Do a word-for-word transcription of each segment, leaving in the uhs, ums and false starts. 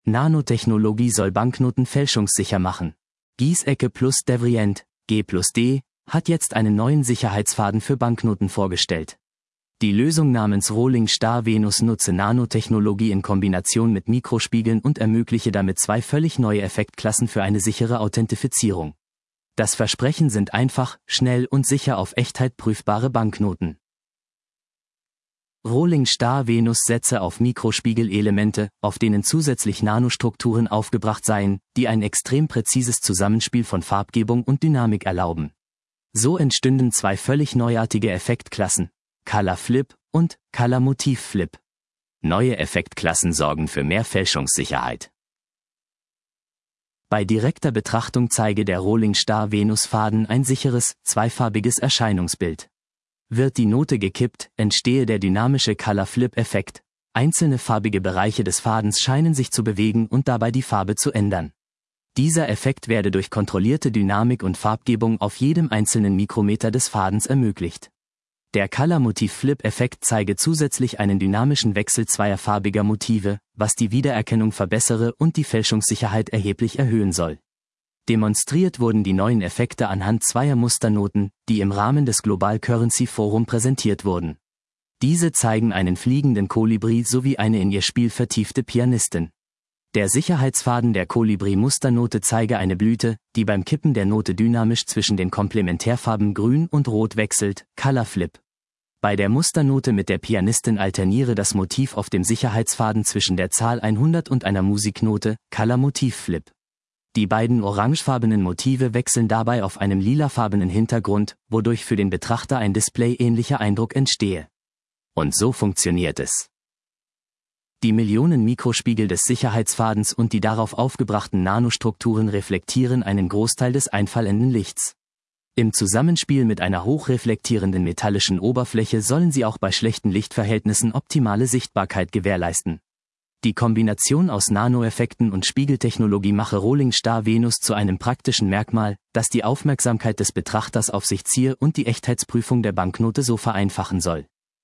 Nanotechnologie soll Banknoten fälschungssicher machen. Giesecke plus Devrient, G plus D, hat jetzt einen neuen Sicherheitsfaden für Banknoten vorgestellt. Die Lösung namens Rolling Star Venus nutze Nanotechnologie in Kombination mit Mikrospiegeln und ermögliche damit zwei völlig neue Effektklassen für eine sichere Authentifizierung. Das Versprechen sind einfach, schnell und sicher auf Echtheit prüfbare Banknoten. Rolling Star Venus setze auf Mikrospiegelelemente, auf denen zusätzlich Nanostrukturen aufgebracht seien, die ein extrem präzises Zusammenspiel von Farbgebung und Dynamik erlauben. So entstünden zwei völlig neuartige Effektklassen, Color Flip und Color Motiv Flip. Neue Effektklassen sorgen für mehr Fälschungssicherheit. Bei direkter Betrachtung zeige der Rolling Star Venus Faden ein sicheres, zweifarbiges Erscheinungsbild. Wird die Note gekippt, entstehe der dynamische Color Flip Effekt. Einzelne farbige Bereiche des Fadens scheinen sich zu bewegen und dabei die Farbe zu ändern. Dieser Effekt werde durch kontrollierte Dynamik und Farbgebung auf jedem einzelnen Mikrometer des Fadens ermöglicht. Der Color Motiv Flip Effekt zeige zusätzlich einen dynamischen Wechsel zweier farbiger Motive, was die Wiedererkennung verbessere und die Fälschungssicherheit erheblich erhöhen soll. Demonstriert wurden die neuen Effekte anhand zweier Musternoten, die im Rahmen des Global Currency Forum präsentiert wurden. Diese zeigen einen fliegenden Kolibri sowie eine in ihr Spiel vertiefte Pianistin. Der Sicherheitsfaden der Kolibri-Musternote zeige eine Blüte, die beim Kippen der Note dynamisch zwischen den Komplementärfarben Grün und Rot wechselt, Color Flip. Bei der Musternote mit der Pianistin alterniere das Motiv auf dem Sicherheitsfaden zwischen der Zahl hundert und einer Musiknote, Color Motiv Flip. Die beiden orangefarbenen Motive wechseln dabei auf einem lilafarbenen Hintergrund, wodurch für den Betrachter ein Display-ähnlicher Eindruck entstehe. Und so funktioniert es. Die Millionen Mikrospiegel des Sicherheitsfadens und die darauf aufgebrachten Nanostrukturen reflektieren einen Großteil des einfallenden Lichts. Im Zusammenspiel mit einer hochreflektierenden metallischen Oberfläche sollen sie auch bei schlechten Lichtverhältnissen optimale Sichtbarkeit gewährleisten. Die Kombination aus Nanoeffekten und Spiegeltechnologie mache Rolling Star Venus zu einem praktischen Merkmal, das die Aufmerksamkeit des Betrachters auf sich ziehe und die Echtheitsprüfung der Banknote so vereinfachen soll.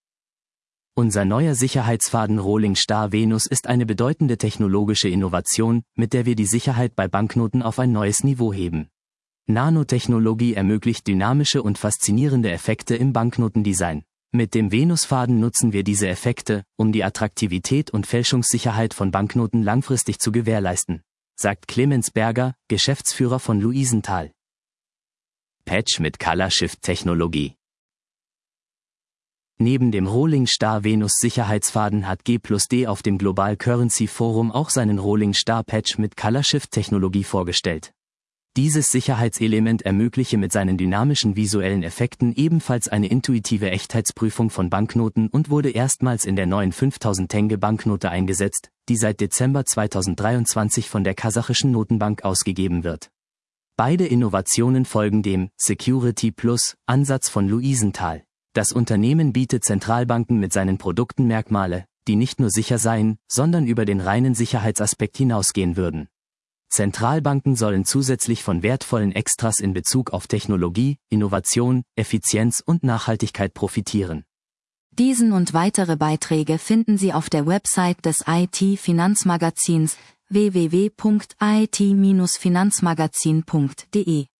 Unser neuer Sicherheitsfaden Rolling Star Venus ist eine bedeutende technologische Innovation, mit der wir die Sicherheit bei Banknoten auf ein neues Niveau heben. Nanotechnologie ermöglicht dynamische und faszinierende Effekte im Banknotendesign. Mit dem Venusfaden nutzen wir diese Effekte, um die Attraktivität und Fälschungssicherheit von Banknoten langfristig zu gewährleisten, sagt Clemens Berger, Geschäftsführer von Luisenthal. Patch mit Color Shift Technologie. Neben dem Rolling Star Venus Sicherheitsfaden hat G plus D auf dem Global Currency Forum auch seinen Rolling Star Patch mit Color Shift Technologie vorgestellt. Dieses Sicherheitselement ermögliche mit seinen dynamischen visuellen Effekten ebenfalls eine intuitive Echtheitsprüfung von Banknoten und wurde erstmals in der neuen fünftausend Tenge Banknote eingesetzt, die seit Dezember zweitausenddreiundzwanzig von der kasachischen Notenbank ausgegeben wird. Beide Innovationen folgen dem Security Plus Ansatz von Luisenthal. Das Unternehmen bietet Zentralbanken mit seinen Produkten Merkmale, die nicht nur sicher seien, sondern über den reinen Sicherheitsaspekt hinausgehen würden. Zentralbanken sollen zusätzlich von wertvollen Extras in Bezug auf Technologie, Innovation, Effizienz und Nachhaltigkeit profitieren. Diesen und weitere Beiträge finden Sie auf der Website des I T-Finanzmagazins w w w punkt i t Bindestrich finanzmagazin punkt de.